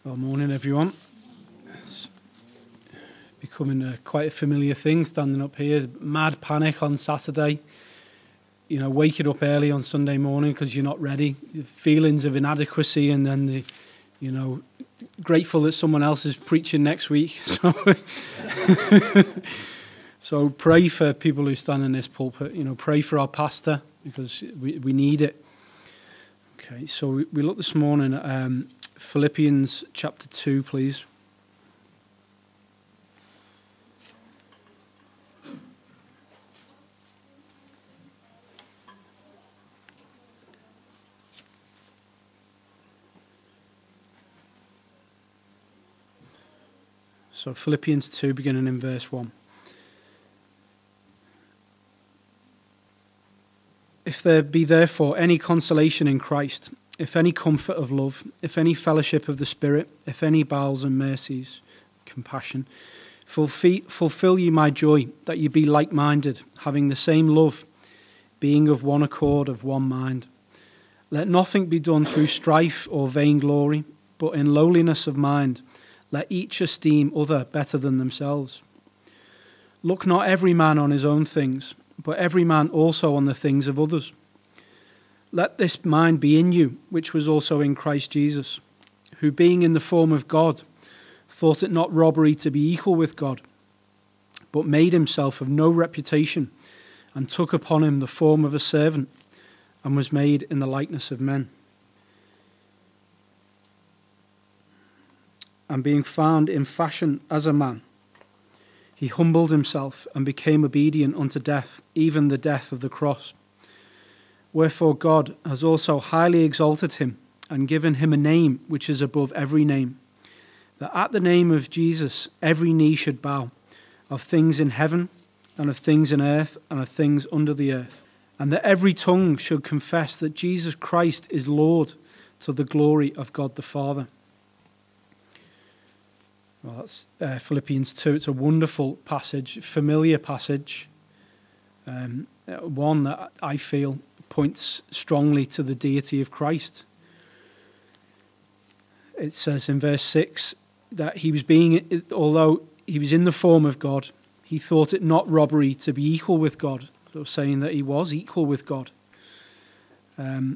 Well, morning, everyone. It's becoming quite a familiar thing standing up here. Mad panic on Saturday. Waking up early on Sunday morning because you're not ready. The feelings of inadequacy, and then grateful that someone else is preaching next week. So pray for people who stand in this pulpit. Pray for our pastor because we need it. Okay, so we look this morning at Philippians chapter 2, please. So Philippians 2, beginning in verse 1. If there be therefore any consolation in Christ, if any comfort of love, if any fellowship of the Spirit, if any bowels and mercies, compassion, fulfill ye my joy, that ye be like-minded, having the same love, being of one accord, of one mind. Let nothing be done through strife or vainglory, but in lowliness of mind, let each esteem other better than themselves. Look not every man on his own things, but every man also on the things of others. Let this mind be in you, which was also in Christ Jesus, who being in the form of God, thought it not robbery to be equal with God, but made himself of no reputation, and took upon him the form of a servant, and was made in the likeness of men. And being found in fashion as a man, he humbled himself and became obedient unto death, even the death of the cross. Wherefore God has also highly exalted him and given him a name which is above every name, that at the name of Jesus every knee should bow, of things in heaven and of things in earth and of things under the earth, and that every tongue should confess that Jesus Christ is Lord, to the glory of God the Father. Well, that's Philippians 2. It's a wonderful passage, familiar passage, one that I feel points strongly to the deity of Christ. It says in verse 6 that although he was in the form of God, he thought it not robbery to be equal with God, so saying that he was equal with God. And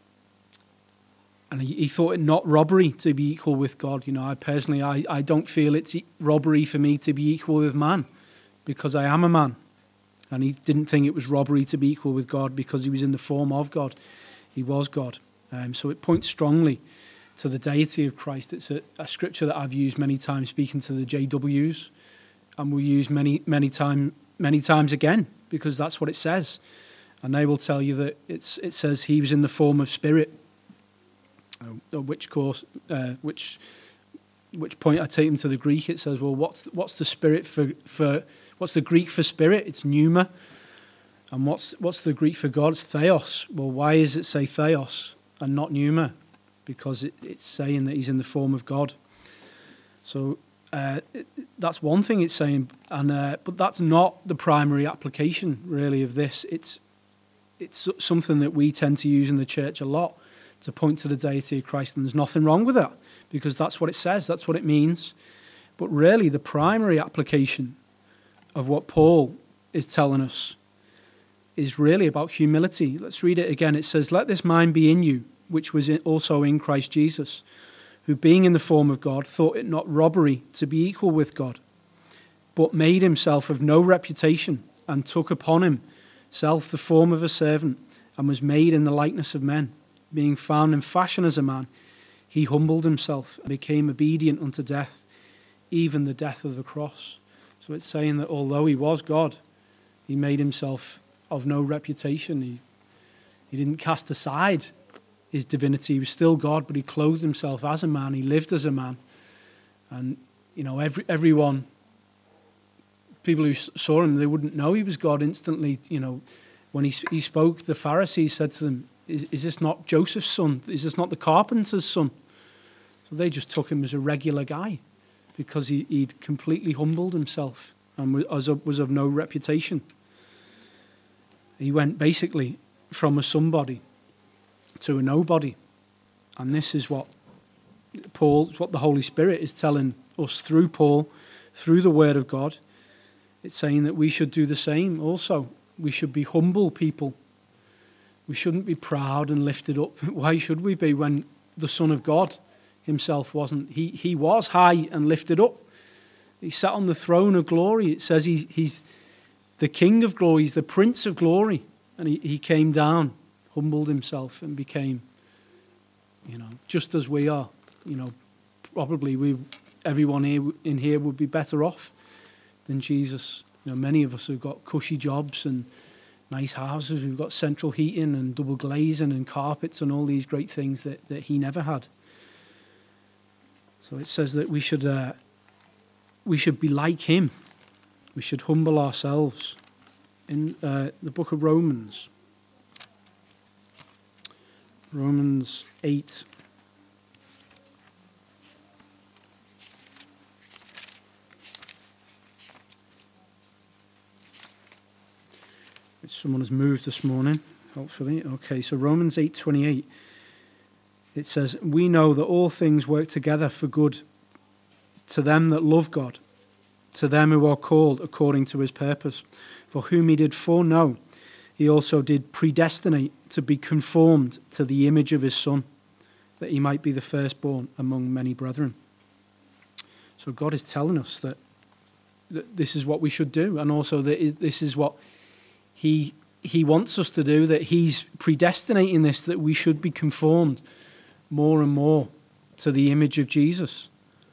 he thought it not robbery to be equal with God. I don't feel it's robbery for me to be equal with man, because I am a man. And he didn't think it was robbery to be equal with God because he was in the form of God. He was God. So it points strongly to the deity of Christ. It's a scripture that I've used many times speaking to the JWs, and will use many times again, because that's what it says. And they will tell you that it says he was in the form of spirit. Which point I take them to the Greek, it says, well, what's the spirit for what's the Greek for spirit? It's pneuma. And what's the Greek for God? It's theos. Well, why does it say theos and not pneuma? Because it's saying that he's in the form of God. So that's one thing it's saying, but that's not the primary application really of this. It's something that we tend to use in the church a lot, to point to the deity of Christ, and there's nothing wrong with that, because that's what it says, that's what it means. But really, the primary application of what Paul is telling us is really about humility. Let's read it again. It says, let this mind be in you, which was also in Christ Jesus, who being in the form of God, thought it not robbery to be equal with God, but made himself of no reputation, and took upon himself the form of a servant, and was made in the likeness of men. Being found in fashion as a man, he humbled himself and became obedient unto death, even the death of the cross. So it's saying that although he was God, he made himself of no reputation. He didn't cast aside his divinity. He was still God, but he clothed himself as a man. He lived as a man. And, everyone, people who saw him, they wouldn't know he was God instantly. When he spoke, the Pharisees said to them, is this not Joseph's son? Is this not the carpenter's son? So they just took him as a regular guy, because he'd completely humbled himself and was of no reputation. He went basically from a somebody to a nobody. And this is what Paul, what the Holy Spirit is telling us through Paul, through the Word of God. It's saying that we should do the same also. We should be humble people. We shouldn't be proud and lifted up. Why should we be when the Son of God himself wasn't? He was high and lifted up. He sat on the throne of glory. It says he's the King of glory. He's the Prince of glory. And he came down, humbled himself and became, just as we are. Probably everyone in here would be better off than Jesus. Many of us have got cushy jobs and nice houses. We've got central heating and double glazing and carpets and all these great things that he never had. So it says that we should be like him. We should humble ourselves. In the book of Romans 8. Which someone has moved this morning, hopefully. Okay, so Romans 8:28. It says, "We know that all things work together for good to them that love God, to them who are called according to his purpose. For whom he did foreknow, he also did predestinate to be conformed to the image of his Son, that he might be the firstborn among many brethren." So God is telling us that this is what we should do, and also that this is what he wants us to do, that he's predestinating this, that we should be conformed more and more to the image of Jesus.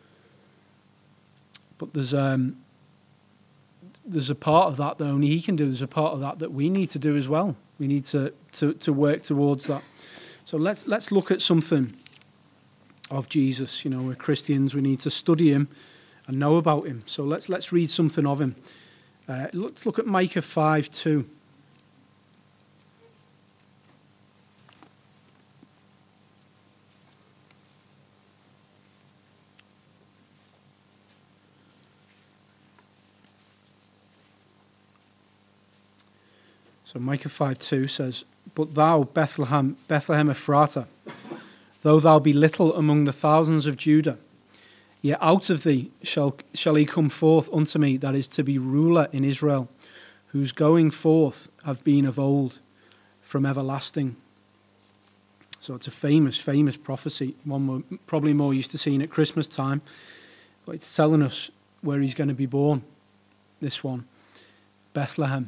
But there's a part of that only he can do. There's a part of that we need to do as well. We need to work towards that. So let's look at something of Jesus. We're Christians. We need to study him and know about him. So let's read something of him. Let's look at Micah 5:2. So Micah 5:2 says, "But thou, Bethlehem Ephratah, though thou be little among the thousands of Judah, yet out of thee shall he come forth unto me that is to be ruler in Israel, whose going forth have been of old, from everlasting." So it's a famous prophecy, one we're probably more used to seeing at Christmas time, but it's telling us where he's going to be born, this one, Bethlehem.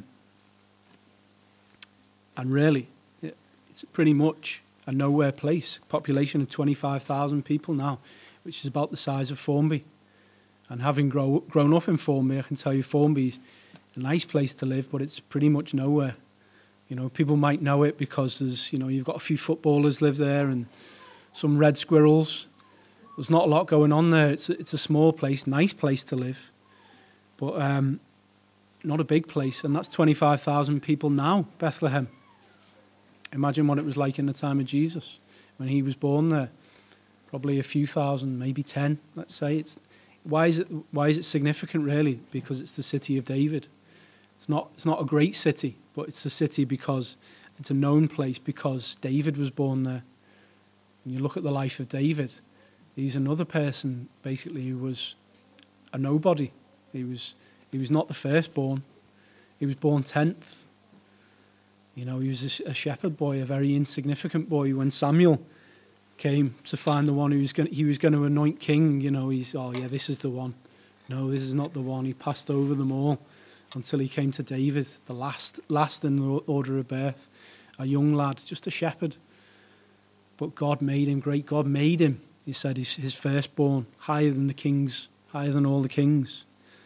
And really, it's pretty much a nowhere place. Population of 25,000 people now, which is about the size of Formby. And having grown up in Formby, I can tell you Formby's a nice place to live, but it's pretty much nowhere. People might know it because there's, you've got a few footballers live there and some red squirrels. There's not a lot going on there. It's a small place, nice place to live, but not a big place. And that's 25,000 people now, Bethlehem. Imagine what it was like in the time of Jesus when he was born there. Probably a few thousand, maybe 10, let's say. Why is it significant, really? Because it's the city of David. It's not a great city, but it's a city because it's a known place because David was born there. When you look at the life of David, he's another person basically who was a nobody. He was not the firstborn. He was born 10th. He was a shepherd boy, a very insignificant boy. When Samuel came to find the one he was going to anoint king, this is the one. No, this is not the one. He passed over them all until he came to David, the last in the order of birth, a young lad, just a shepherd. But God made him great. God made him, he said, his firstborn, higher than the kings, higher than all the kings.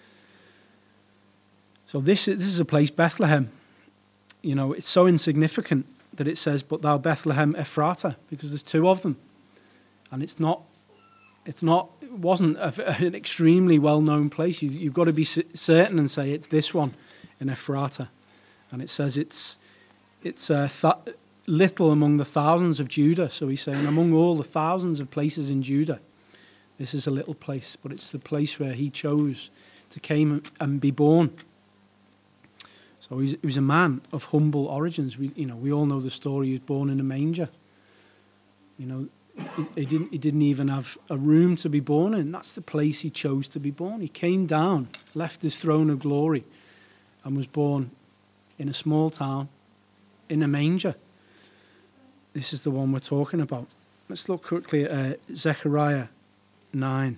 So this is a place, Bethlehem. It's so insignificant that it says, "But thou Bethlehem Ephratah," because there's two of them, and it wasn't an extremely well-known place. You've got to be certain and say it's this one in Ephratah, and it says it's little among the thousands of Judah. So he's saying among all the thousands of places in Judah, this is a little place, but it's the place where he chose to come and be born. So he was a man of humble origins. We all know the story. He was born in a manger. He didn't even have a room to be born in. That's the place he chose to be born. He came down, left his throne of glory, and was born in a small town, in a manger. This is the one we're talking about. Let's look quickly at Zechariah 9.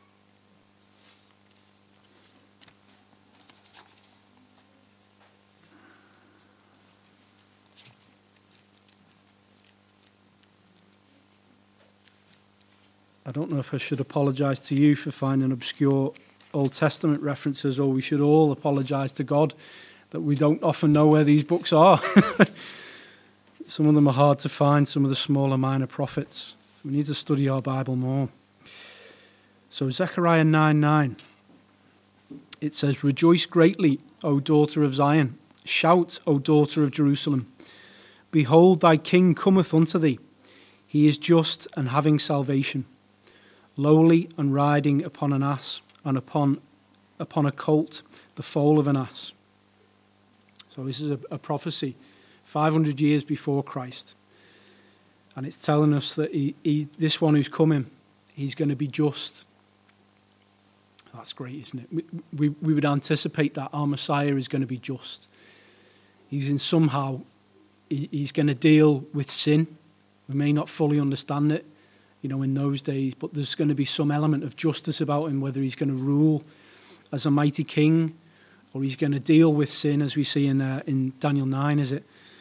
I don't know if I should apologise to you for finding obscure Old Testament references, or we should all apologise to God that we don't often know where these books are. Some of them are hard to find, some of the smaller minor prophets. We need to study our Bible more. So Zechariah 9:9, it says, "Rejoice greatly, O daughter of Zion. Shout, O daughter of Jerusalem. Behold, thy king cometh unto thee. He is just and having salvation, lowly and riding upon an ass, and upon a colt, the foal of an ass." So this is a prophecy 500 years before Christ. And it's telling us that this one who's coming, he's going to be just. That's great, isn't it? We would anticipate that our Messiah is going to be just. He's going to deal with sin. We may not fully understand it, in those days, but there's going to be some element of justice about him, whether he's going to rule as a mighty king or he's going to deal with sin, as we see in Daniel 9, is it?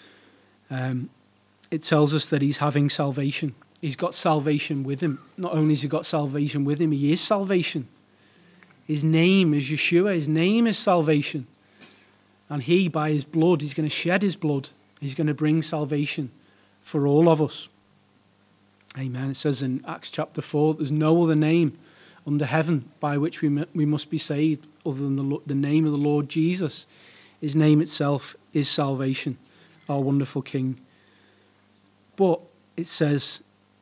It tells us that he's having salvation. He's got salvation with him. Not only has he got salvation with him, he is salvation. His name is Yeshua. His name is salvation. And he, by his blood, he's going to shed his blood. He's going to bring salvation for all of us. Amen. It says in Acts chapter 4, there's no other name under heaven by which we must be saved other than the name of the Lord Jesus. His name itself is salvation, our wonderful King. But it says,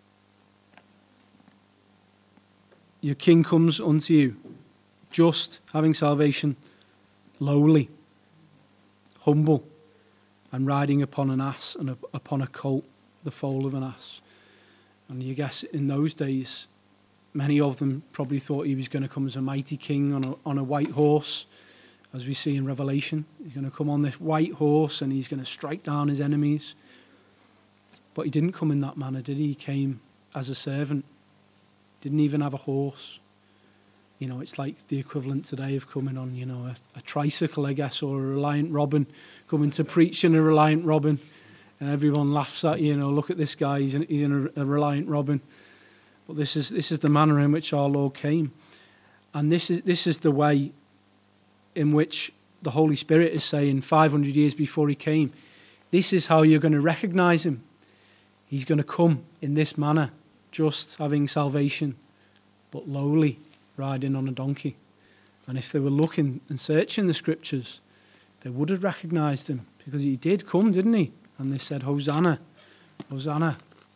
your King comes unto you, just, having salvation, lowly, humble, and riding upon an ass and upon a colt, the foal of an ass. And you guess in those days, many of them probably thought he was going to come as a mighty king on a white horse, as we see in Revelation. He's going to come on this white horse and he's going to strike down his enemies. But he didn't come in that manner, did he? He came as a servant. Didn't even have a horse. It's like the equivalent today of coming on, a tricycle, I guess, or a Reliant Robin, coming to preach in a Reliant Robin. And everyone laughs at you, look at this guy, he's in a Reliant Robin. But this is the manner in which our Lord came. And this is the way in which the Holy Spirit is saying 500 years before he came, this is how you're going to recognize him. He's going to come in this manner, just, having salvation, but lowly, riding on a donkey. And if they were looking and searching the scriptures, they would have recognized him, because he did come, didn't he? And they said, Hosanna, Hosanna,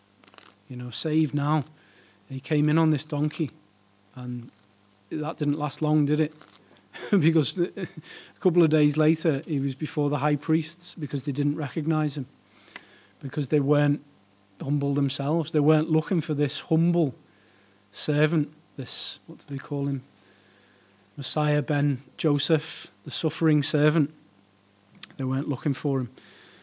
save now. And he came in on this donkey, and that didn't last long, did it? Because a couple of days later, he was before the high priests, because they didn't recognize him, because they weren't humble themselves. They weren't looking for this humble servant, this, what do they call him? Messiah ben Joseph, the suffering servant. They weren't looking for him.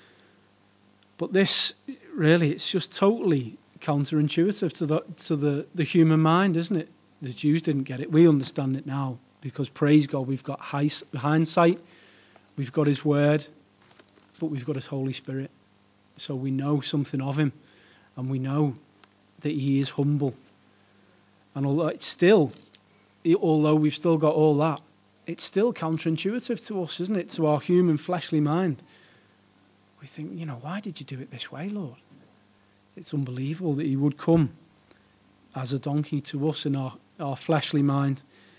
But this, really, it's just totally counterintuitive to the human mind, isn't it? The Jews didn't get it. We understand it now because, praise God, we've got hindsight, we've got his word, but we've got his Holy Spirit. So we know something of him, and we know that he is humble. And although we've still got all that, it's still counterintuitive to us, isn't it? To our human fleshly mind. We think, why did you do it this way, Lord? It's unbelievable that he would come as a donkey to us in our fleshly mind.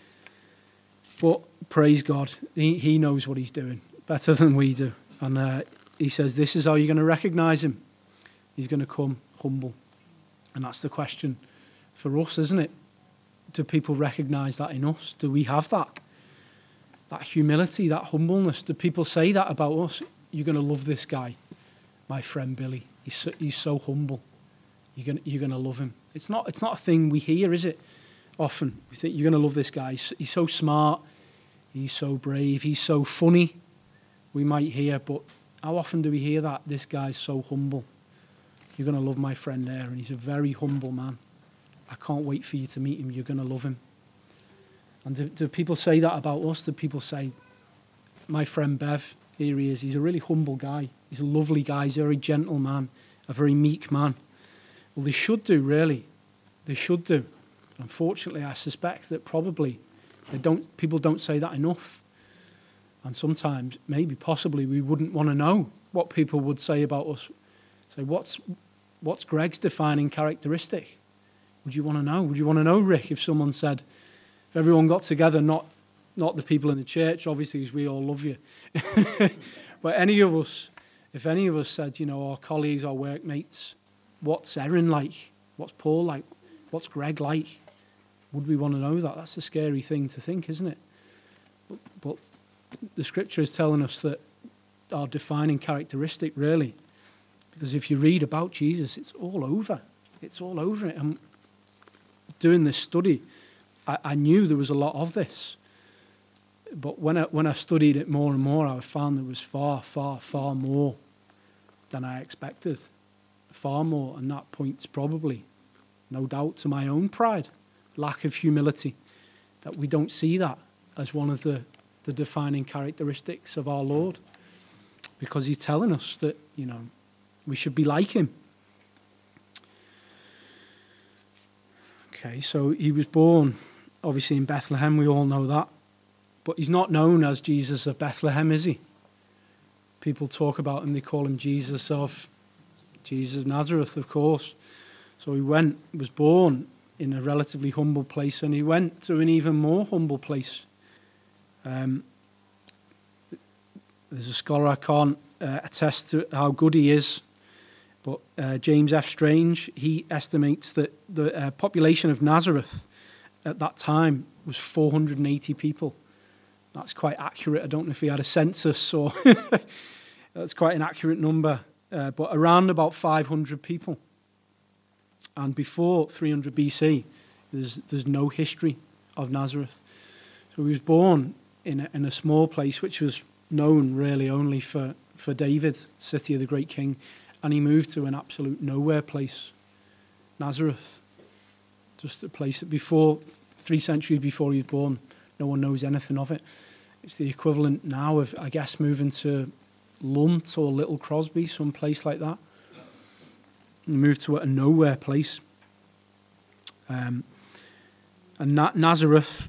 But praise God, he knows what he's doing better than we do. And he says, this is how you're going to recognize him. He's going to come humble. And that's the question for us, isn't it? Do people recognize that in us? Do we have that? That humility, that humbleness? Do people say that about us? You're going to love this guy, my friend Billy. He's so humble. you're gonna love him. It's not a thing we hear, is it? Often we think you're gonna love this guy. He's so smart, he's so brave, he's so funny. We might hear, but how often do we hear that? This guy's so humble. You're gonna love my friend there, and he's a very humble man. I can't wait for you to meet him. You're gonna love him. And do people say that about us? Do people say, my friend Bev, here he is. He's a really humble guy. He's a lovely guy. He's a very gentle man, a very meek man. Well, they should do, really. They should do. Unfortunately, I suspect that probably people don't say that enough. And sometimes, maybe, possibly, we wouldn't want to know what people would say about us. Say, what's Greg's defining characteristic? Would you want to know? Would you want to know, Rick, if someone said, if everyone got together, not the people in the church, obviously, because we all love you. But if any of us said, our colleagues, our workmates, what's Erin like? What's Paul like? What's Greg like? Would we want to know that? That's a scary thing to think, isn't it? But the scripture is telling us that our defining characteristic, really, because if you read about Jesus, it's all over. It's all over it. And doing this study, I knew there was a lot of this. But when I studied it more and more, I found there was far, far, far more than I expected. Far more, and that points probably, no doubt, to my own pride, lack of humility, that we don't see that as one of the defining characteristics of our Lord, because he's telling us that, we should be like him. Okay, so he was born, obviously, in Bethlehem, we all know that, but he's not known as Jesus of Bethlehem, is he? People talk about him, they call him Jesus of Nazareth, of course. So he was born in a relatively humble place, and he went to an even more humble place. There's a scholar, I can't attest to how good he is, but James F. Strange, he estimates that the population of Nazareth at that time was 480 people. That's quite accurate. I don't know if he had a census or... That's quite an accurate number. But around about 500 people. And before 300 BC, there's no history of Nazareth. So he was born in a small place which was known really only for David, city of the great king, and he moved to an absolute nowhere place, Nazareth. Just a place that 3 centuries before he was born, no one knows anything of it. It's the equivalent now of, I guess, moving to Lunt or Little Crosby, some place like that. He moved to a nowhere place. And Nazareth,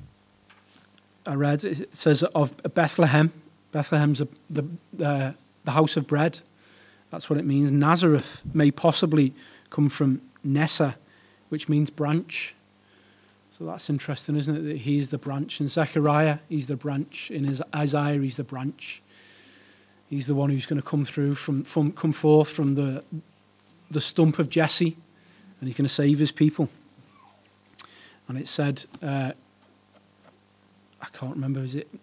I read, it says of Bethlehem. Bethlehem's the house of bread. That's what it means. Nazareth may possibly come from Nessa, which means branch. So that's interesting, isn't it? That he's the branch. In Zechariah, he's the branch. In Isaiah, he's the branch. He's the one who's going to come through, come forth from the stump of Jesse, and he's going to save his people. And it said, I can't remember, is it?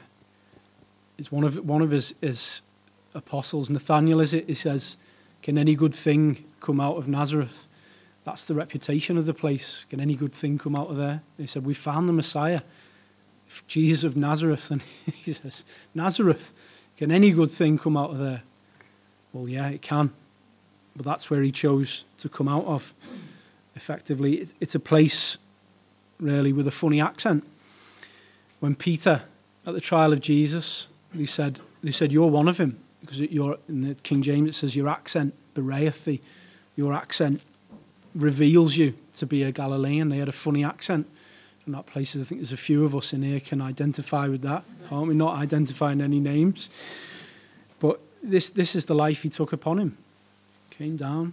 It's one of his apostles, Nathaniel, is it? He says, "Can any good thing come out of Nazareth?" That's the reputation of the place. Can any good thing come out of there? They said, "We found the Messiah, Jesus of Nazareth." And he says, "Nazareth, can any good thing come out of there?" Well, yeah, it can. But that's where he chose to come out of, effectively. It's a place, really, with a funny accent. When Peter, at the trial of Jesus, they said, "You're one of him." Because in the King James, it says, "Your accent bewrayeth thee." Your accent reveals you to be a Galilean. They had a funny accent from that place. I think there's a few of us in here can identify with that. Aren't we? Not identifying any names. But this is the life he took upon him. Came down,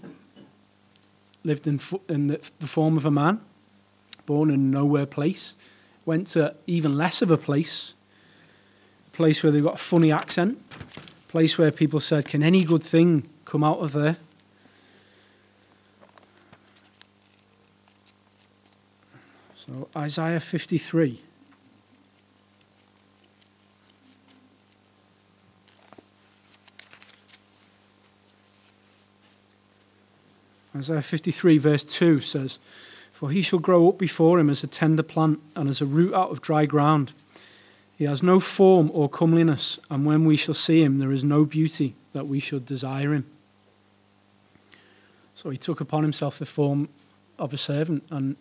lived in the form of a man, born in a nowhere place, went to even less of a place where they've got a funny accent, place where people said, "Can any good thing come out of there?" So Isaiah 53. Isaiah 53 verse 2 says, "For he shall grow up before him as a tender plant and as a root out of dry ground. He has no form or comeliness, and when we shall see him, there is no beauty that we should desire him." So he took upon himself the form of a servant, and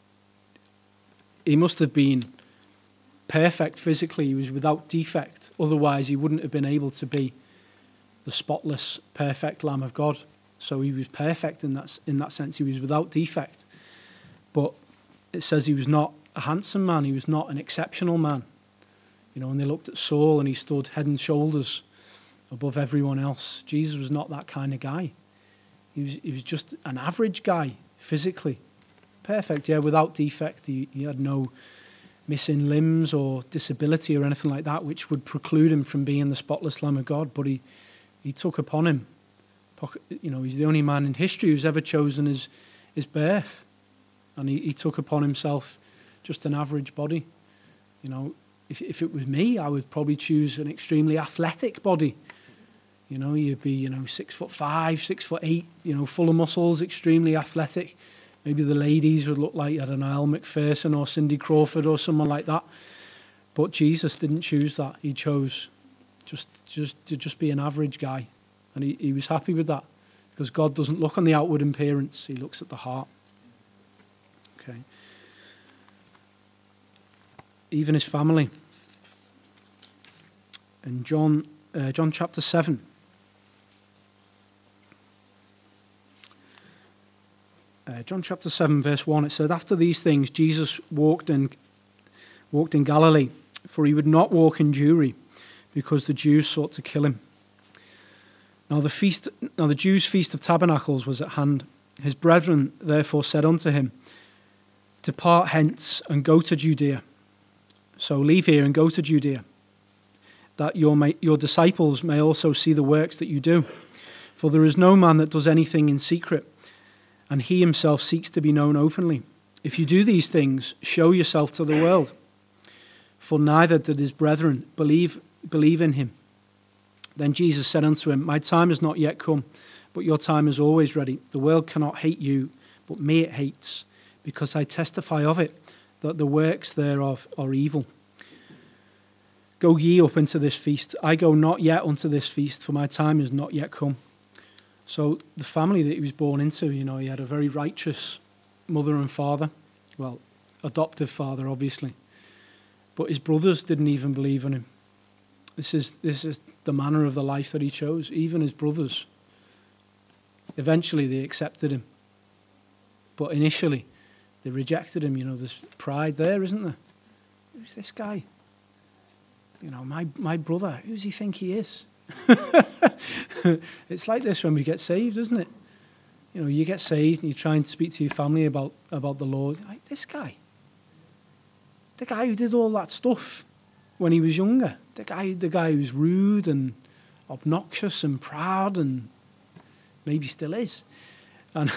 he must have been perfect physically. He was without defect. Otherwise, he wouldn't have been able to be the spotless, perfect Lamb of God. So he was perfect in that sense. He was without defect. But it says he was not a handsome man. He was not an exceptional man. You know, when they looked at Saul and he stood head and shoulders above everyone else, Jesus was not that kind of guy. He was just an average guy, physically. Perfect, yeah, without defect. He had no missing limbs or disability or anything like that, which would preclude him from being the spotless Lamb of God. But he took upon him. You know, he's the only man in history who's ever chosen his birth. And he took upon himself just an average body. You know, if it was me, I would probably choose an extremely athletic body. You know, you'd be, 6'5", 6'8", full of muscles, extremely athletic. Maybe the ladies would look like, I don't know, Elle Macpherson or Cindy Crawford or someone like that. But Jesus didn't choose that. He chose just be an average guy. And he was happy with that, because God doesn't look on the outward appearance. He looks at the heart. Okay. Even his family. In John chapter 7. John chapter 7 verse 1, it said, "After these things Jesus walked in Galilee, for he would not walk in Jewry, because the Jews sought to kill him. Now the Jews' feast of tabernacles was at hand. His brethren therefore said unto him, Depart hence and go to Judea. So leave here and go to Judea, that your disciples may also see the works that you do. For there is no man that does anything in secret, and he himself seeks to be known openly. If you do these things, show yourself to the world. For neither did his brethren believe in him. Then Jesus said unto him, My time is not yet come, but your time is always ready. The world cannot hate you, but me it hates, because I testify of it, that the works thereof are evil. Go ye up into this feast. I go not yet unto this feast, for my time is not yet come." So the family that he was born into, he had a very righteous mother and father. Well, adoptive father, obviously. But his brothers didn't even believe in him. This is the manner of the life that he chose. Even his brothers, eventually they accepted him. But initially, they rejected him. There's pride there, isn't there? Who's this guy? My brother, who does he think he is? It's like this when we get saved, isn't it? You get saved and you try and speak to your family about the Lord. Like, this guy. The guy who did all that stuff when he was younger. The guy who's rude and obnoxious and proud and maybe still is. And,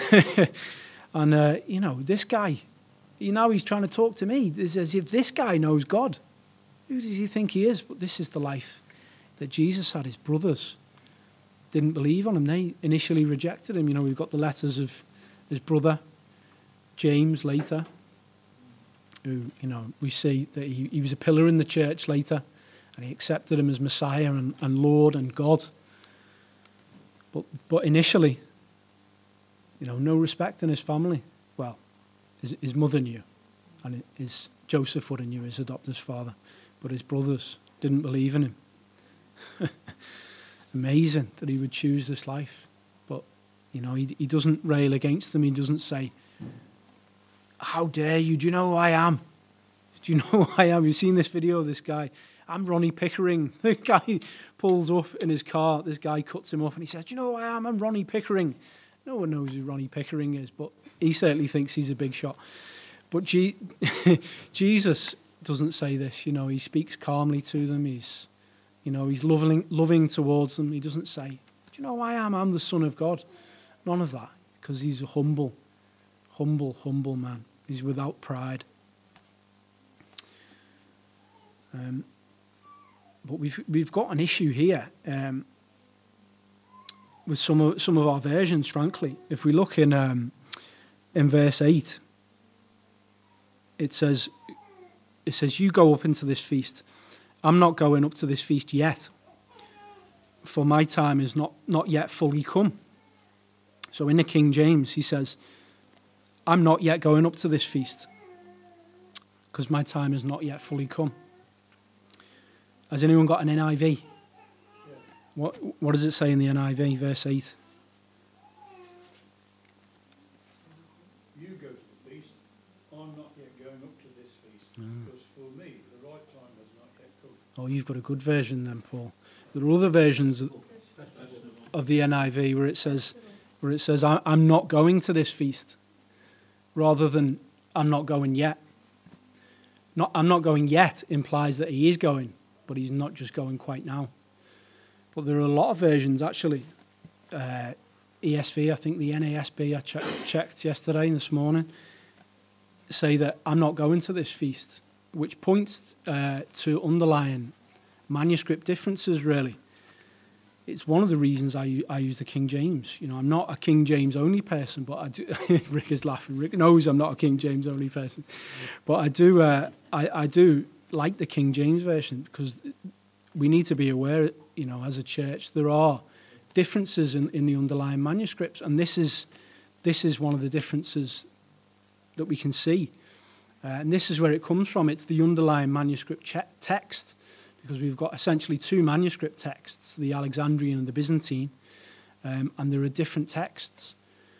this guy, he's trying to talk to me. It's as if this guy knows God. Who does he think he is? But this is the life that Jesus had. His brothers didn't believe on him. They initially rejected him. We've got the letters of his brother, James, later, who, we see that he was a pillar in the church later, and he accepted him as Messiah and Lord and God. But initially, no respect in his family. Well, his mother knew, and Joseph would have knew, his adopted father, but his brothers didn't believe in him. Amazing that he would choose this life. But, he doesn't rail against them. He doesn't say, how dare you? Do you know who I am? Do you know who I am? You've seen this video of this guy. I'm Ronnie Pickering. The guy pulls up in his car. This guy cuts him up and he says, do you know who I am? I'm Ronnie Pickering. No one knows who Ronnie Pickering is, but he certainly thinks he's a big shot. But Jesus doesn't say this. He speaks calmly to them. He's loving towards them. He doesn't say, do you know who I am? I'm the Son of God. None of that, because he's a humble man. He's without pride. But we've got an issue here with some of our versions, frankly. If we look in verse 8, it says, you go up into this feast. I'm not going up to this feast yet, for my time is not yet fully come. So in the King James, he says, I'm not yet going up to this feast, because my time is not yet fully come. Has anyone got an NIV? Yeah. What does it say in the NIV, verse 8? You go to the feast. I'm not yet going up to this feast, because for me, the right time has not yet come. Oh, you've got a good version then, Paul. There are other versions of the NIV where it says, I'm not going to this feast, rather than I'm not going yet. I'm not going yet implies that he is going, but he's not just going quite now. But there are a lot of versions, actually. ESV, I think the NASB, I checked yesterday and this morning, say that I'm not going to this feast, which points to underlying manuscript differences, really. It's one of the reasons I use the King James. You know, I'm not a King James only person, but I do. Rick is laughing. Rick knows I'm not a King James only person, but I do. I do like the King James version, because we need to be aware. You know, as a church, there are differences in the underlying manuscripts, and this is one of the differences that we can see, and this is where it comes from. It's the underlying manuscript text. Because we've got essentially two manuscript texts, the Alexandrian and the Byzantine, and there are different texts.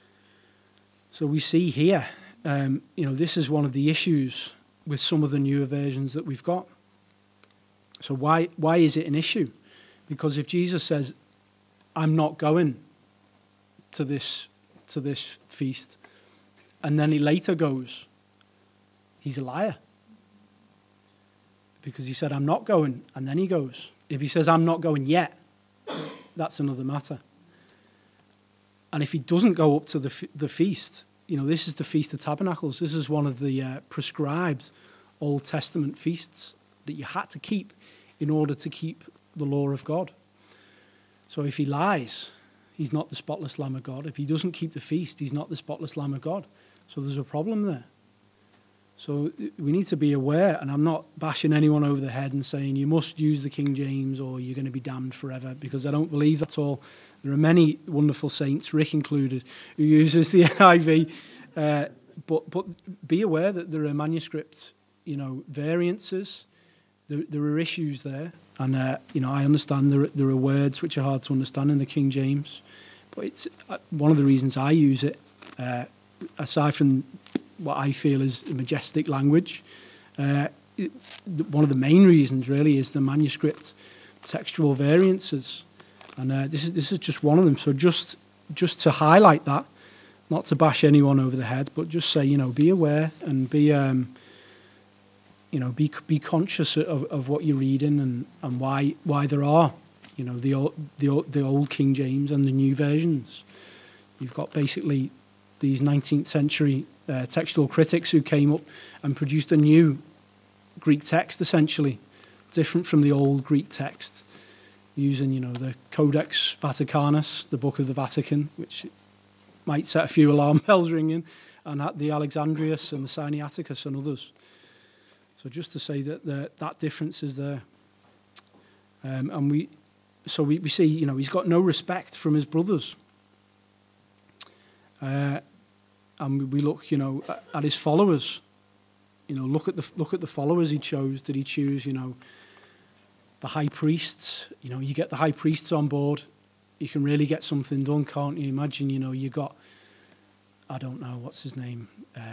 So we see here, this is one of the issues with some of the newer versions that we've got. So why is it an issue? Because if Jesus says, I'm not going to this feast, and then he later goes, he's a liar. Because he said, I'm not going, and then he goes. If he says, I'm not going yet, that's another matter. And if he doesn't go up to the feast, this is the Feast of Tabernacles. This is one of the prescribed Old Testament feasts that you had to keep in order to keep the law of God. So if he lies, he's not the spotless Lamb of God. If he doesn't keep the feast, he's not the spotless Lamb of God. So there's a problem there. So we need to be aware, and I'm not bashing anyone over the head and saying you must use the King James or you're going to be damned forever, because I don't believe that at all. There are many wonderful saints, Rick included, who uses the NIV, but be aware that there are manuscript, variances. There are issues there, and I understand there are words which are hard to understand in the King James, but it's one of the reasons I use it, aside from what I feel is majestic language. One of the main reasons, really, is the manuscript textual variances, and this is just one of them. So just to highlight that, not to bash anyone over the head, but just say, be aware and be conscious of what you're reading and why there are, the old King James and the new versions. You've got basically these 19th century textual critics who came up and produced a new Greek text, essentially, different from the old Greek text, using, the Codex Vaticanus, the Book of the Vatican, which might set a few alarm bells ringing, and the Alexandrius and the Sinaiticus and others. So just to say that difference is there. And we see, he's got no respect from his brothers. And we look, at his followers. Look at the followers he chose. Did he choose, the high priests? You get the high priests on board, you can really get something done, can't you? Imagine, you got, I don't know, what's his name?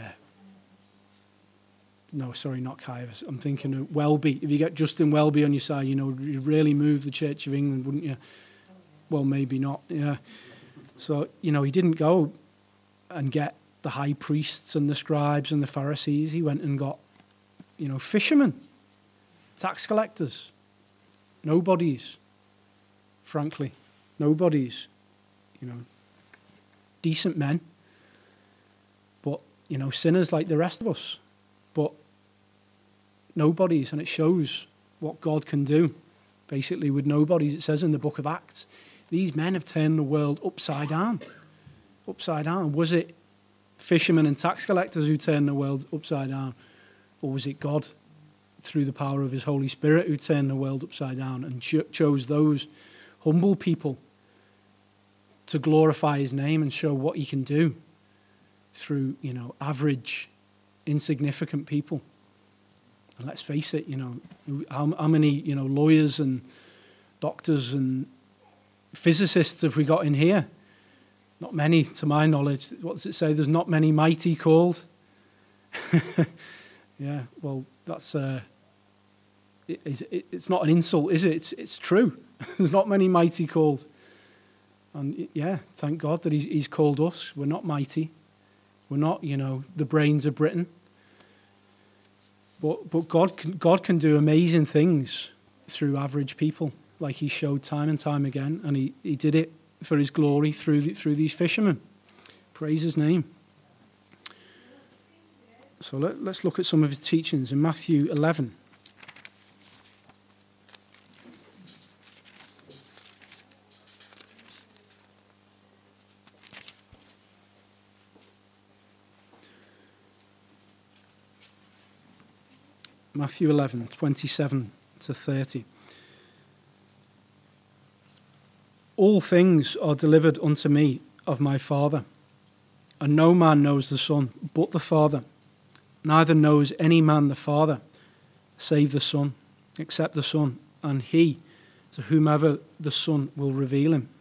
No, sorry, not Caiaphas. I'm thinking of Welby. If you get Justin Welby on your side, you'd really move the Church of England, wouldn't you? Well, maybe not, yeah. So, he didn't go and get the high priests and the scribes and the Pharisees. He went and got, fishermen, tax collectors, nobodies, frankly, nobodies, decent men, but, sinners like the rest of us, but nobodies. And it shows what God can do, basically, with nobodies. It says in the book of Acts, These men have turned the world upside down. Upside down. Was it fishermen and tax collectors who turned the world upside down? Or was it God, through the power of his Holy Spirit, who turned the world upside down and chose those humble people to glorify his name and show what he can do through, average, insignificant people? And let's face it, how many, lawyers and doctors and physicists have we got in here? Not many, to my knowledge. What does it say? There's not many mighty called. Yeah, well, that's it's not an insult, is it? It's true. There's not many mighty called. And yeah, thank God that he's called us. We're not mighty. We're not, the brains of Britain. But God can do amazing things through average people, like he showed time and time again, and he did it for his glory through these fishermen. Praise his name. So let's look at some of his teachings in Matthew 11. Matthew 11, 27 to 30. All things are delivered unto me of my Father, and no man knows the Son but the Father. Neither knows any man the Father, save the Son, except the Son, and he to whomever the Son will reveal him.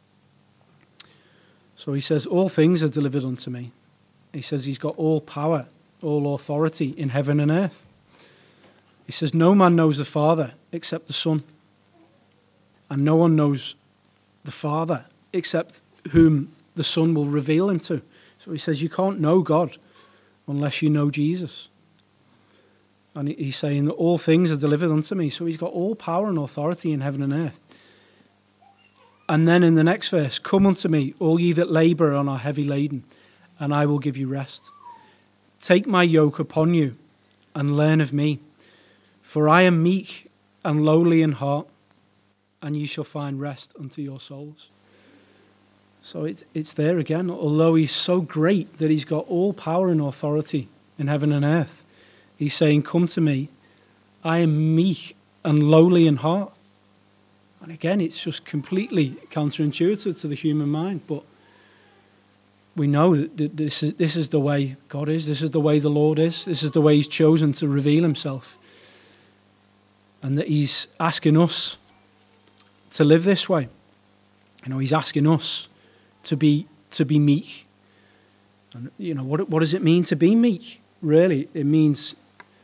So he says, all things are delivered unto me. He says he's got all power, all authority in heaven and earth. He says, no man knows the Father except the Son, and no one knows the Father except whom the Son will reveal him to. So he says, you can't know God unless you know Jesus. And he's saying that all things are delivered unto me. So he's got all power and authority in heaven and earth. And then in the next verse, come unto me, all ye that labour and are heavy laden, and I will give you rest. Take my yoke upon you and learn of me, for I am meek and lowly in heart, and ye shall find rest unto your souls. So it's there again. Although he's so great that he's got all power and authority in heaven and earth, he's saying, come to me. I am meek and lowly in heart. And again, it's just completely counterintuitive to the human mind. But we know that this is the way God is. This is the way the Lord is. This is the way he's chosen to reveal himself. And that he's asking us to live this way. He's asking us to be meek. And what does it mean to be meek? Really, it means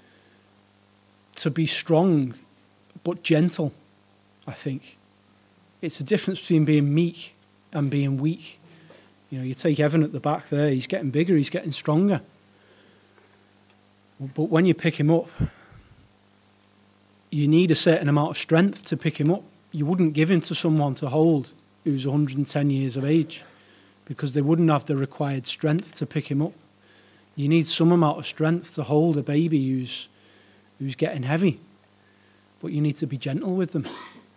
to be strong but gentle, I think. It's a difference between being meek and being weak. You take Evan at the back there, he's getting bigger, he's getting stronger. But when you pick him up, you need a certain amount of strength to pick him up. You wouldn't give him to someone to hold who's 110 years of age, because they wouldn't have the required strength to pick him up. You need some amount of strength to hold a baby who's getting heavy, but you need to be gentle with them.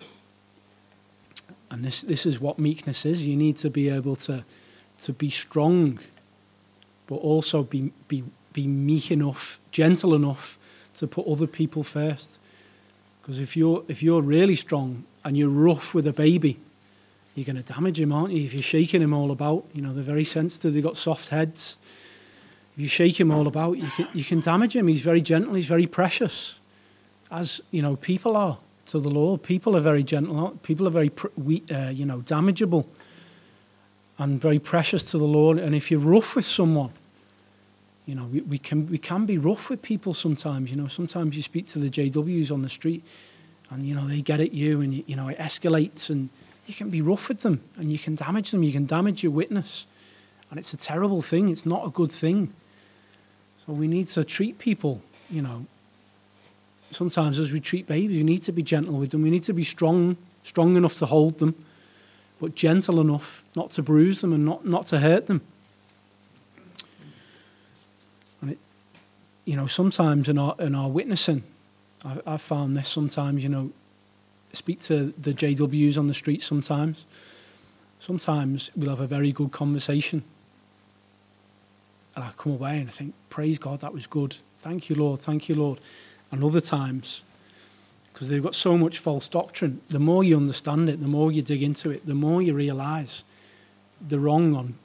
And this is what meekness is. You need to be able to be strong, but also be meek enough, gentle enough to put other people first. Because if you're really strong and you're rough with a baby, you're going to damage him, aren't you? If you're shaking him all about, they're very sensitive, they've got soft heads. If you shake him all about, you can damage him. He's very gentle, he's very precious. As, people are to the Lord. People are very gentle, people are very, damageable and very precious to the Lord. And if you're rough with someone, we can be rough with people sometimes. Sometimes you speak to the JWs on the street and, they get at you and, it escalates and you can be rough with them and you can damage them. You can damage your witness. And it's a terrible thing. It's not a good thing. So we need to treat people, sometimes as we treat babies, we need to be gentle with them. We need to be strong enough to hold them, but gentle enough not to bruise them and not to hurt them. And sometimes in our witnessing, I've found this sometimes, speak to the JWs on the street sometimes, Sometimes we'll have a very good conversation, and I come away and I think, praise God, that was good. Thank you, Lord. Thank you, Lord. And other times, because they've got so much false doctrine, the more you understand it, the more you dig into it, the more you realise they're wrong on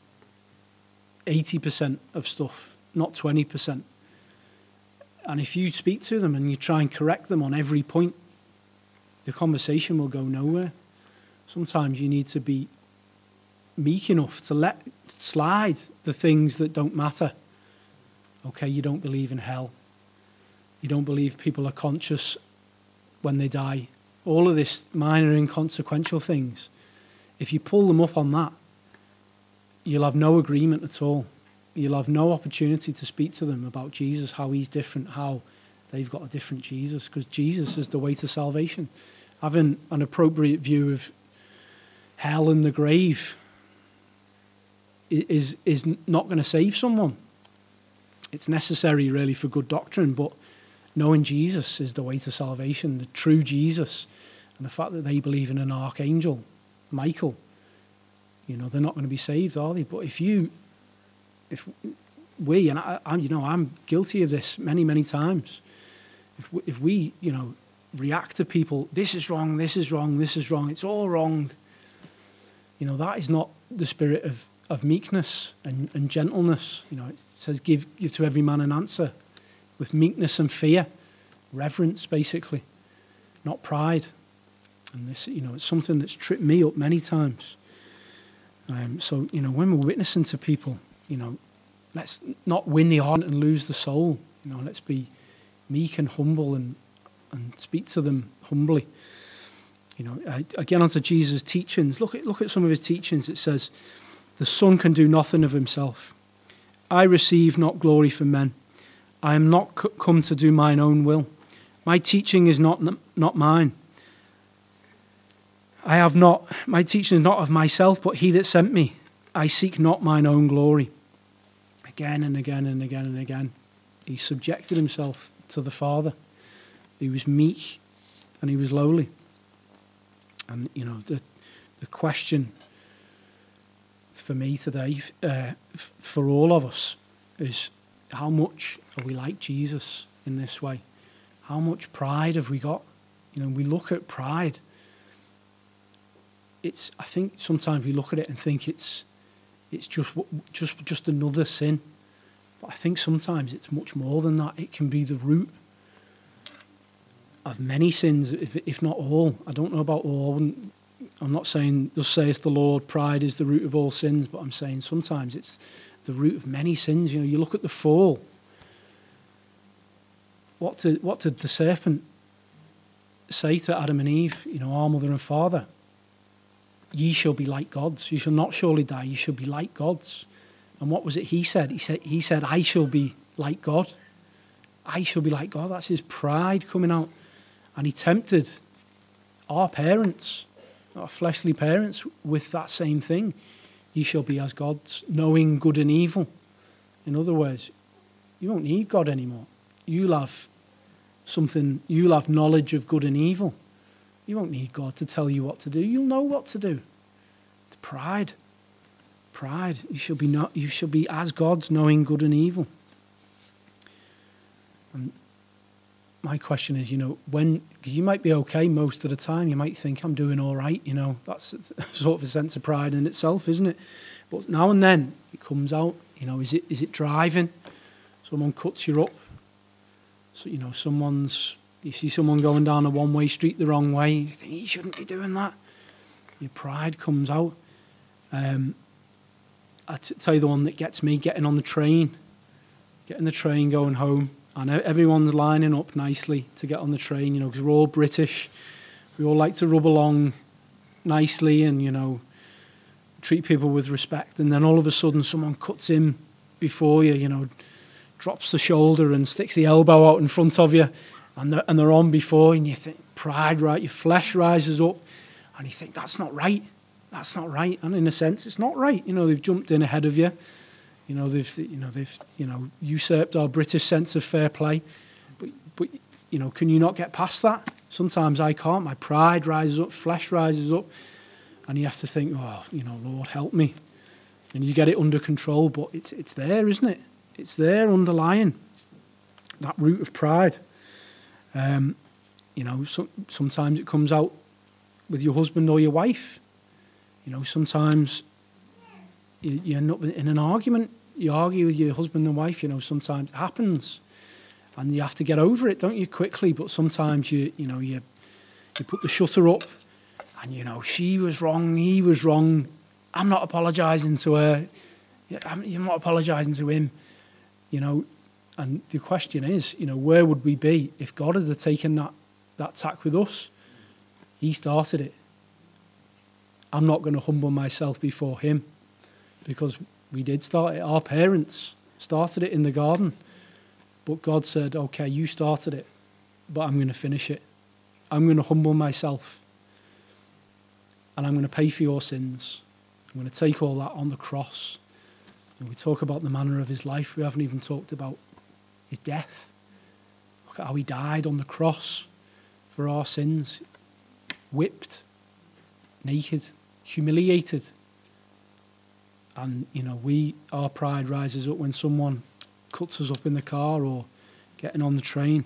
80% of stuff, not 20%. And if you speak to them and you try and correct them on every point, the conversation will go nowhere. Sometimes you need to be meek enough to let slide the things that don't matter. Okay, you don't believe in hell. You don't believe people are conscious when they die. All of this minor inconsequential things. If you pull them up on that, you'll have no agreement at all. You'll have no opportunity to speak to them about Jesus, how he's different, how they've got a different Jesus, because Jesus is the way to salvation. Having an appropriate view of hell and the grave is not going to save someone. It's necessary, really, for good doctrine, but knowing Jesus is the way to salvation, the true Jesus, and the fact that they believe in an archangel, Michael, they're not going to be saved, are they? But if we, and I'm guilty of this many, many times. If we, react to people, this is wrong, this is wrong, this is wrong, it's all wrong. That is not the spirit of meekness and gentleness. It says, give to every man an answer with meekness and fear, reverence, basically, not pride. And this, it's something that's tripped me up many times. So, when we're witnessing to people, let's not win the heart and lose the soul. Let's be meek and humble and speak to them humbly. Again, onto Jesus' teachings. Look at some of his teachings. It says, the Son can do nothing of himself. I receive not glory from men. I am not come to do mine own will. My teaching is not mine. My teaching is not of myself, but he that sent me. I seek not mine own glory. Again and again and again and again, he subjected himself to the Father. He was meek and he was lowly. And, the question for me today, for all of us, is how much are we like Jesus in this way? How much pride have we got? We look at pride. I think sometimes we look at it and think it's just another sin. But I think sometimes it's much more than that. It can be the root of many sins, if not all. I don't know about all. I'm not saying, thus saith the Lord, pride is the root of all sins, but I'm saying sometimes it's the root of many sins. You look at the fall. What did the serpent say to Adam and Eve, our mother and father? Ye shall be like gods. You shall not surely die. You shall be like gods. And what was it he said? He said, I shall be like God. I shall be like God. That's his pride coming out. And he tempted our parents, our fleshly parents, with that same thing. Ye shall be as gods, knowing good and evil. In other words, you won't need God anymore. You'll have knowledge of good and evil. You won't need God to tell you what to do. You'll know what to do. It's pride. Pride. You shall be as gods, knowing good and evil. And my question is, because you might be okay most of the time. You might think, I'm doing all right. That's sort of a sense of pride in itself, isn't it? But now and then it comes out. Is it driving? Someone cuts you up. So, you see someone going down a one-way street the wrong way. You think, he shouldn't be doing that. Your pride comes out. I tell you the one that gets me, getting the train going home. And everyone's lining up nicely to get on the train, because we're all British. We all like to rub along nicely and, treat people with respect. And then all of a sudden someone cuts in before you, drops the shoulder and sticks the elbow out in front of you. And they're on before, and you think, pride, right? Your flesh rises up, and you think, that's not right. That's not right. And in a sense, it's not right. They've jumped in ahead of you. They've usurped our British sense of fair play. But can you not get past that? Sometimes I can't. My pride rises up, flesh rises up, And you have to think, oh, Lord, help me. And you get it under control, but it's there, isn't it? It's there underlying, that root of pride. Sometimes it comes out with your husband or your wife. Sometimes you end up in an argument. You argue with your husband and wife, sometimes it happens. And you have to get over it, don't you, quickly? But sometimes you put the shutter up and, she was wrong, he was wrong. I'm not apologising to her. I'm not apologising to him. And the question is, where would we be if God had taken that tack with us? He started it. I'm not going to humble myself before him, because we did start it. Our parents started it in the garden. But God said, okay, you started it, but I'm going to finish it. I'm going to humble myself, and I'm going to pay for your sins. I'm going to take all that on the cross. And we talk about the manner of his life. We haven't even talked about his death. Look at how he died on the cross for our sins. Whipped, naked, humiliated. And, our pride rises up when someone cuts us up in the car or getting on the train.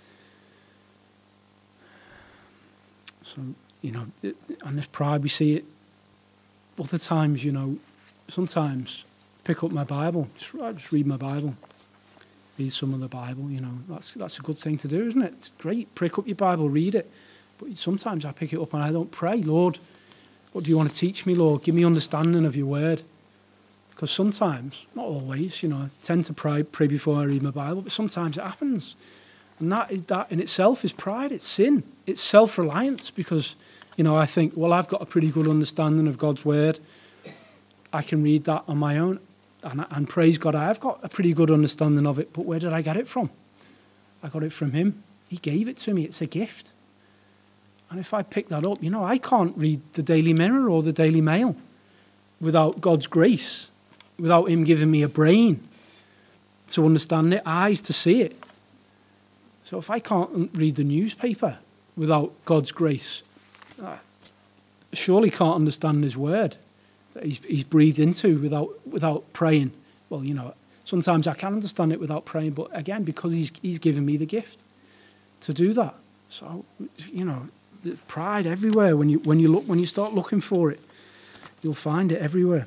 So, and this pride, we see it other times, sometimes pick up my Bible, just read my Bible, read some of the Bible, that's a good thing to do, isn't it? It's great, pick up your Bible, read it. But sometimes I pick it up and I don't pray, Lord, what do you want to teach me, Lord? Give me understanding of your word. Because sometimes, not always, I tend to pray before I read my Bible, but sometimes it happens. And that in itself is pride, it's sin, it's self-reliance, because, I think, well, I've got a pretty good understanding of God's word. I can read that on my own, and praise God, I've got a pretty good understanding of it, but where did I get it from? I got it from him. He gave it to me, it's a gift. And if I pick that up, I can't read the Daily Mirror or the Daily Mail without God's grace, without him giving me a brain to understand it, eyes to see it. So if I can't read the newspaper without God's grace, I surely can't understand his word that he's breathed into without praying. Well, sometimes I can understand it without praying, but again, because he's given me the gift to do that. So, the pride everywhere. When you start looking for it, you'll find it everywhere.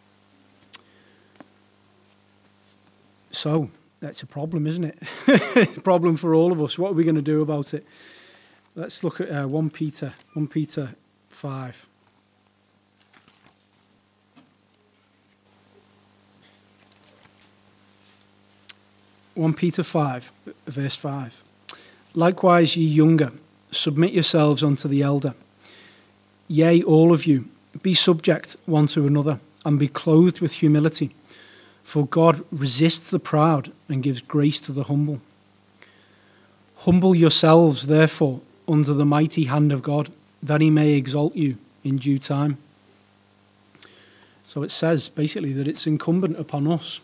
So that's a problem, isn't it? It's a problem for all of us. What are we going to do about it? Let's look at 1 Peter 5. 1 Peter 5, verse 5. Likewise, ye younger, submit yourselves unto the elder. Yea, all of you, be subject one to another, and be clothed with humility. For God resists the proud and gives grace to the humble. Humble yourselves, therefore, under the mighty hand of God, that he may exalt you in due time. So it says, basically, that it's incumbent upon us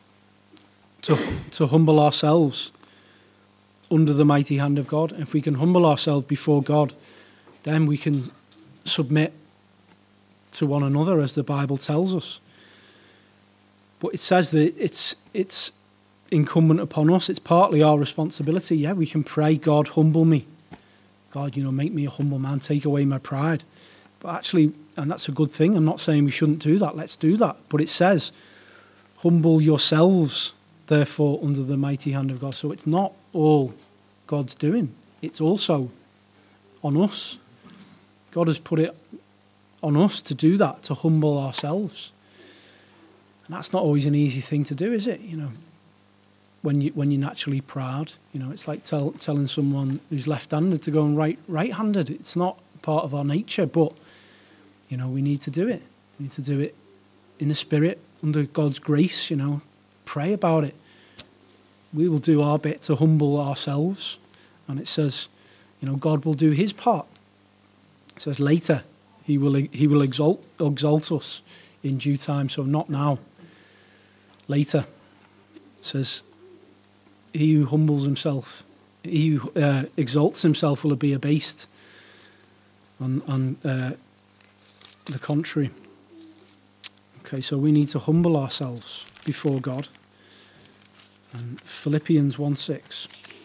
to humble ourselves under the mighty hand of God. If we can humble ourselves before God, then we can submit to one another, as the Bible tells us. But it says that it's incumbent upon us. It's partly our responsibility. Yeah, we can pray, God, humble me. God, make me a humble man, take away my pride. But actually, and that's a good thing, I'm not saying we shouldn't do that. Let's do that. But it says, humble yourselves, therefore, under the mighty hand of God. So it's not all God's doing. It's also on us. God has put it on us to do that, to humble ourselves. And that's not always an easy thing to do, is it? When you're naturally proud, it's like telling someone who's left-handed to go and right-handed. It's not part of our nature, but we need to do it. We need to do it in the Spirit, under God's grace. Pray about it. We will do our bit to humble ourselves, and it says, God will do his part. It says later, he will exalt us in due time. So not now. Later, it says, he who humbles himself, he who exalts himself will be abased. And the contrary. Okay, so we need to humble ourselves before God. And Philippians 1:6.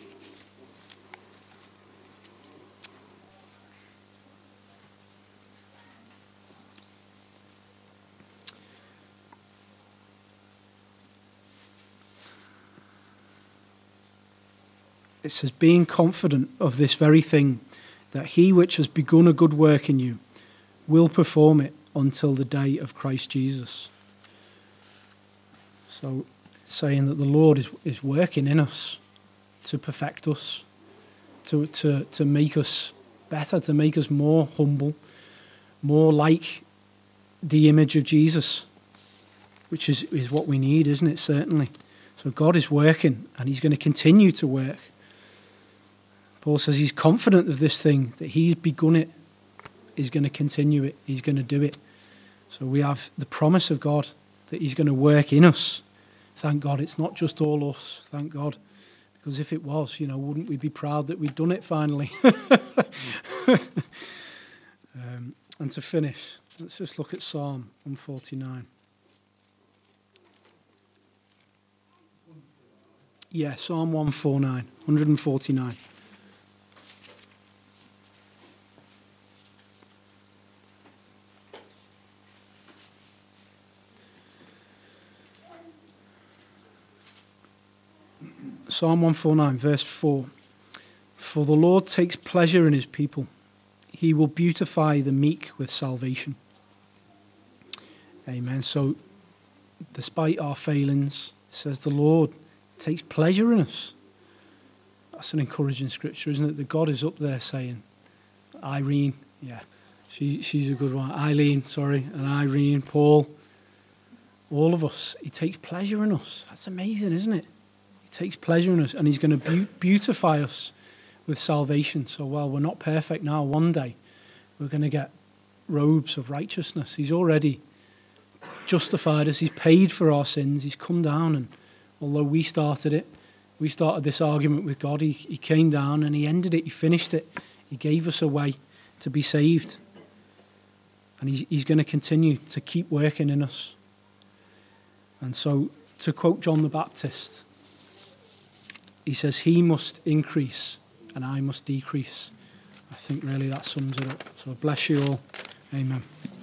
It says, being confident of this very thing, that he which has begun a good work in you will perform it until the day of Christ Jesus. So it's saying that the Lord is working in us to perfect us, to make us better, to make us more humble, more like the image of Jesus, which is what we need, isn't it? Certainly. So God is working, and he's going to continue to work. Paul says he's confident of this thing, that he's begun it, he's going to continue it, he's going to do it. So we have the promise of God that he's going to work in us. Thank God it's not just all us, thank God. Because if it was, wouldn't we be proud that we'd done it finally? And to finish, let's just look at Psalm 149. Yeah, Psalm 149. Psalm 149, verse 4. For the Lord takes pleasure in his people. He will beautify the meek with salvation. Amen. So, despite our failings, it says the Lord takes pleasure in us. That's an encouraging scripture, isn't it? That God is up there saying, Irene, yeah, she's a good one. Eileen, sorry, and Irene, Paul, all of us, he takes pleasure in us. That's amazing, isn't it? Takes pleasure in us, and he's going to beautify us with salvation. So while we're not perfect now, one day we're going to get robes of righteousness. He's already justified us. He's paid for our sins. He's come down, and although we started this argument with God, he came down and he ended it. He finished it. He gave us a way to be saved, and he's going to continue to keep working in us. And so, to quote John the Baptist, he says, he must increase and I must decrease. I think really that sums it up. So bless you all. Amen.